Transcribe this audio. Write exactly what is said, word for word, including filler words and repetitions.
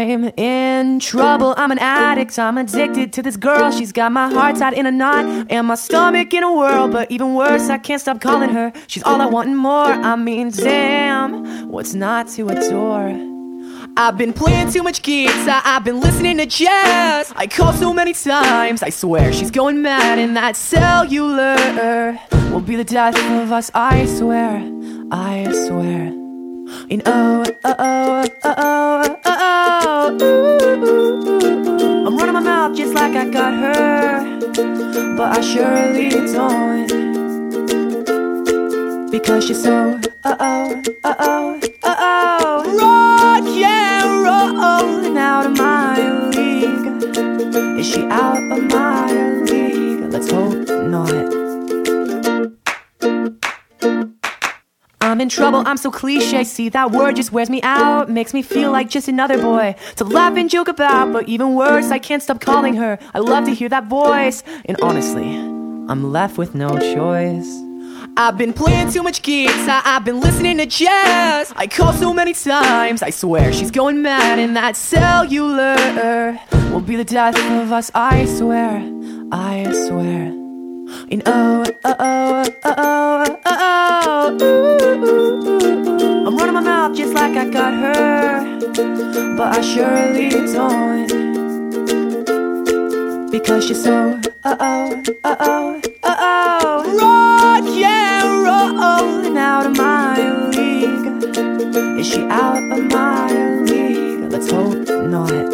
I'm in trouble, I'm an addict, I'm addicted to this girl. She's got my heart tied in a knot and my stomach in a whirl. But even worse, I can't stop calling her. She's all I want and more. I mean, damn, what's not to adore? I've been playing too much guitar, I've been listening to jazz. I call so many times, I swear she's going mad. And that cellular will be the death of us, I swear, I swear. And oh, oh, oh, oh, oh, oh, ooh, I'm running my mouth just like I got her, but I surely don't, because she's so uh oh, uh oh, uh oh, rock and roll out of my league. Is she out of my league? Let's hope not. I'm in trouble, I'm so cliche. See, that word just wears me out. Makes me feel like just another boy to laugh and joke about. But even worse, I can't stop calling her. I love to hear that voice. And honestly, I'm left with no choice. I've been playing too much guitar, I've been listening to jazz. I call so many times, I swear she's going mad. And that cellular will be the death of us, I swear, I swear. And oh, oh, oh, oh, oh, oh, ooh, I'm running my mouth just like I got her, but I surely don't, because she's so uh oh, uh oh, uh oh, rock and roll out of my league. Is she out of my league? Let's hope not.